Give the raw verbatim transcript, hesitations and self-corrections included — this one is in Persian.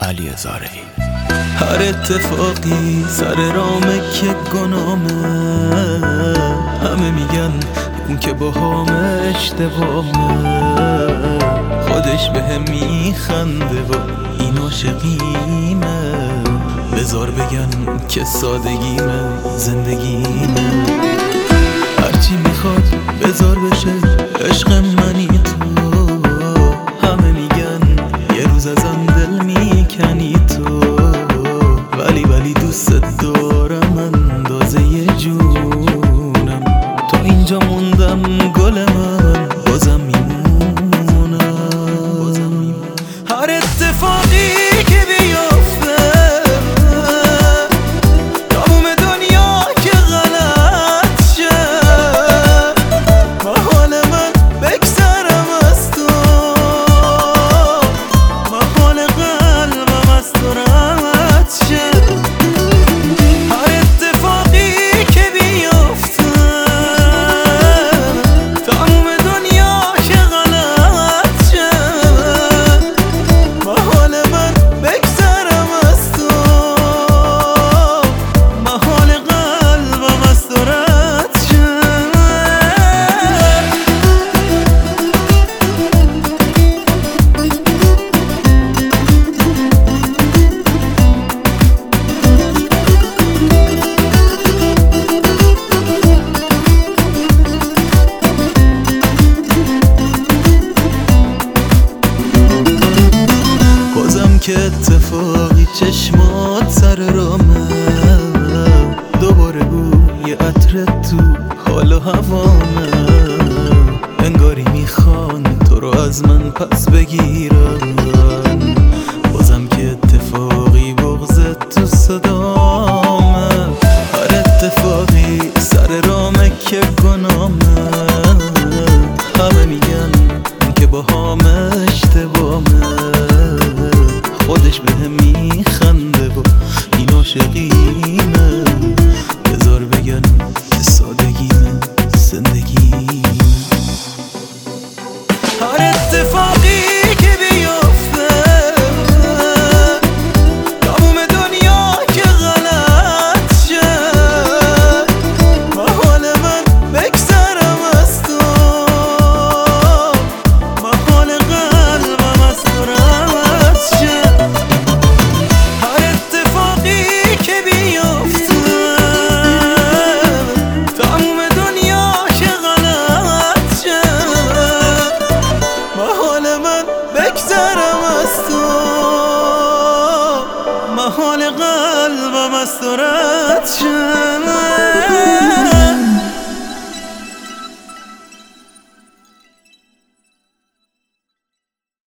علی زارعی. هر اتفاقی سر رامه که گنامه، همه میگن اون که با همه اشتباهه، خودش به هم میخنده و این عاشقیمه. بذار بگن که سادگیمه زندگیمه، هرچی میخواد بذار بشه عشق منی تو. همه میگن یه روز ازم دل میکنی تو، ولی ولی دوست دارم اندازه یه جونم. تا اینجا موندم گل من بازم میمونم. هر اتفاقی که بیفته تموم دنیا که غلط شه، محال من بگذرم از تو، محال قلبم از تو رد شه. هر اتفاقی که بیفته تموم دنیا که غلط شه، محال من بگذرم از تو، محال قلبم از تو رد شه. بازم که اتفاقی چشمات سر رامه، دوباره بوی عطر تو حال و هوامه. انگاری میخوان تو رو از من پس بگیرن، بازم که اتفاقی بغضت تو صدامه. هر اتفاقی سر رامه که گنامه، همه میگن که با همه اشتباهه، خودش به هم میخنده و این عاشقیمه. بذار بگن سادگیمه زندگیمه. هر اتفاقی که بیفته تموم دنیا که غلط شه، محال من بگذرم از تو، محال قلبم از تو رد شه. هر اتفاقی که بیفته تموم دنیا که غلط شه، محال من بگذرم از تو، محال قلبم از تو رد شه.